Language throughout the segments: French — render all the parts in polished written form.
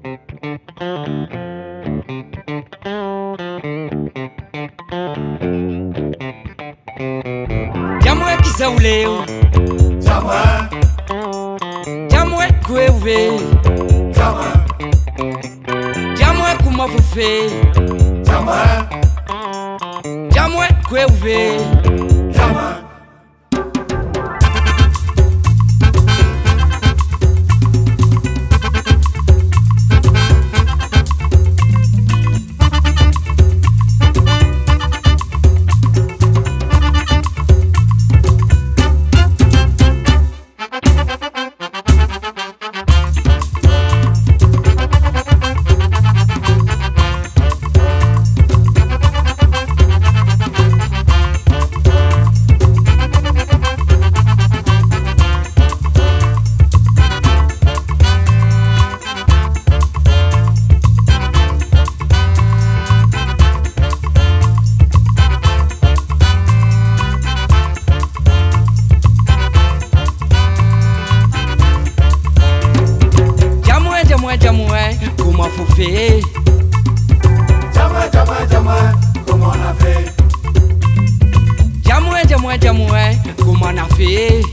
Jamwe kisauleo, jamwe kweve, jamwe kumafufe, jamwe kweve. Jamwe, comment faut faire? Jamwe, comment on a fait? Jamwe, comment on a fait?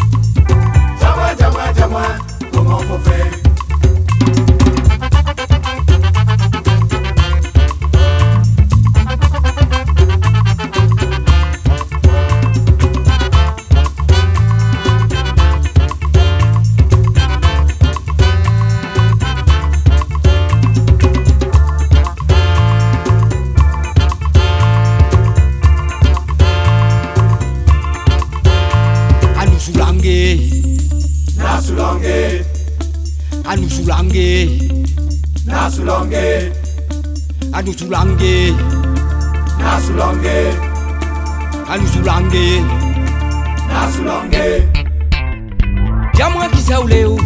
Jamwe, comment faut faire? Jamwe kisauleo,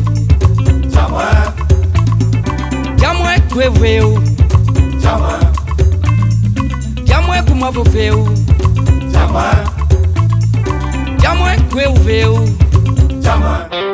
jamwe kweveo, jamwe kumavofeo, Jamwe kweveo. Jamwe